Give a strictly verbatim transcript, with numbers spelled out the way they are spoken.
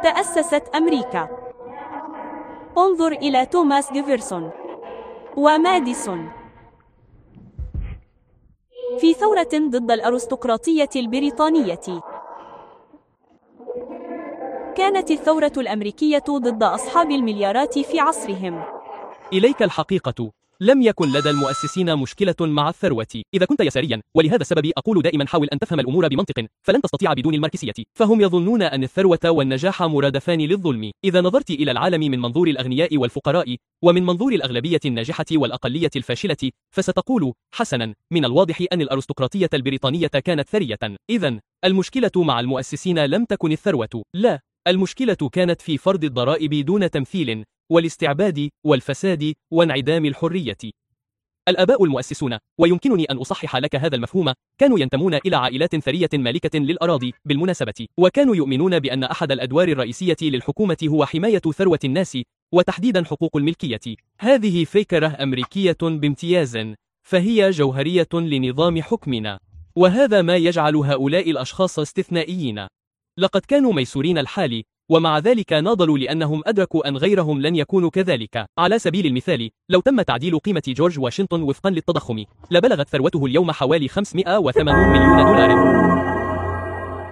تأسست أمريكا. انظر إلى توماس جيفرسون وماديسون. في ثورة ضد الأرستقراطية البريطانية. كانت الثورة الأمريكية ضد أصحاب المليارات في عصرهم. إليك الحقيقة، لم يكن لدى المؤسسين مشكلة مع الثروة. إذا كنت يساريا، ولهذا السبب أقول دائما حاول أن تفهم الأمور بمنطق، فلن تستطيع بدون الماركسية. فهم يظنون أن الثروة والنجاح مرادفان للظلم. إذا نظرت إلى العالم من منظور الأغنياء والفقراء، ومن منظور الأغلبية الناجحة والأقلية الفاشلة، فستقول: حسنا، من الواضح أن الأرستقراطية البريطانية كانت ثرية. إذن المشكلة مع المؤسسين لم تكن الثروة، لا، المشكلة كانت في فرض الضرائب دون تمثيل، والاستعباد والفساد وانعدام الحرية. الآباء المؤسسون، ويمكنني أن أصحح لك هذا المفهوم، كانوا ينتمون إلى عائلات ثرية مالكة للأراضي بالمناسبة، وكانوا يؤمنون بأن أحد الأدوار الرئيسية للحكومة هو حماية ثروة الناس، وتحديدا حقوق الملكية. هذه فكرة أمريكية بامتياز، فهي جوهرية لنظام حكمنا، وهذا ما يجعل هؤلاء الأشخاص استثنائيين. لقد كانوا ميسورين الحال، ومع ذلك ناضلوا لأنهم أدركوا أن غيرهم لن يكونوا كذلك. على سبيل المثال، لو تم تعديل قيمة جورج واشنطن وفقا للتضخم، لبلغت ثروته اليوم حوالي خمسمائة وثمانين مليون دولار.